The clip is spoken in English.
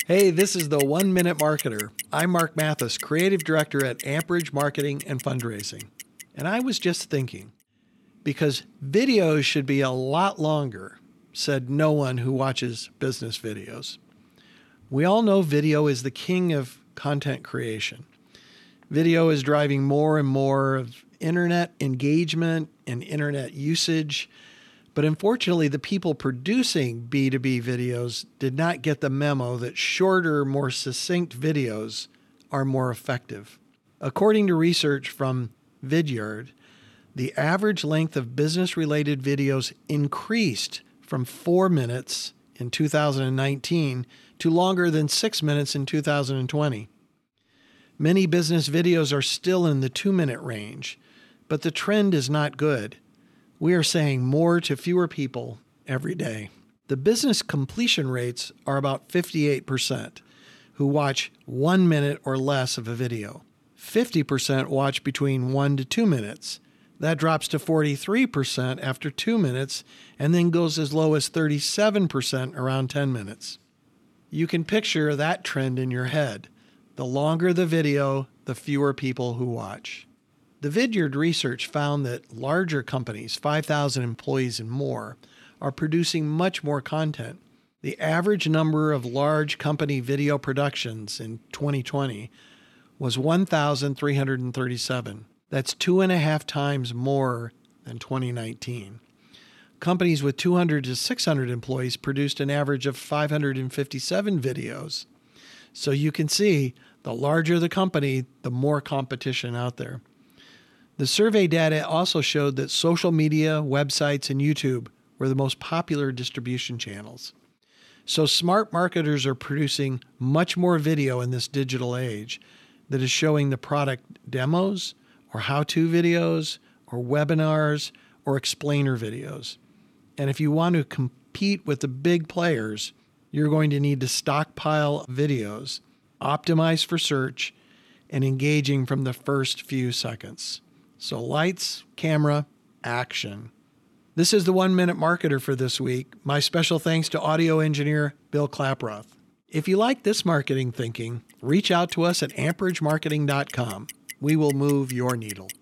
Hey, this is the 1 Minute Marketer. I'm Mark Mathis, Creative Director at Amperage Marketing and Fundraising. And I was just thinking, because videos should be a lot longer, said no one who watches business videos. We all know video is the king of content creation. Video is driving more and more of internet engagement and internet usage. But unfortunately, the people producing B2B videos did not get the memo that shorter, more succinct videos are more effective. According to research from Vidyard, the average length of business-related videos increased from 4 minutes in 2019 to longer than 6 minutes in 2020. Many business videos are still in the 2-minute range, but the trend is not good. We are saying more to fewer people every day. The business completion rates are about 58% who watch 1 minute or less of a video. 50% watch between 1 to 2 minutes. That drops to 43% after 2 minutes and then goes as low as 37% around 10 minutes. You can picture that trend in your head. The longer the video, the fewer people who watch. The Vidyard research found that larger companies, 5,000 employees and more, are producing much more content. The average number of large company video productions in 2020 was 1,337. That's 2.5 times more than 2019. Companies with 200 to 600 employees produced an average of 557 videos. So you can see, the larger the company, the more competition out there. The survey data also showed that social media, websites, and YouTube were the most popular distribution channels. So smart marketers are producing much more video in this digital age that is showing the product demos or how-to videos or webinars or explainer videos. And if you want to compete with the big players, you're going to need to stockpile videos, optimize for search, and engaging from the first few seconds. So lights, camera, action. This is the 1 Minute Marketer for this week. My special thanks to audio engineer Bill Klaproth. If you like this marketing thinking, reach out to us at amperagemarketing.com. We will move your needle.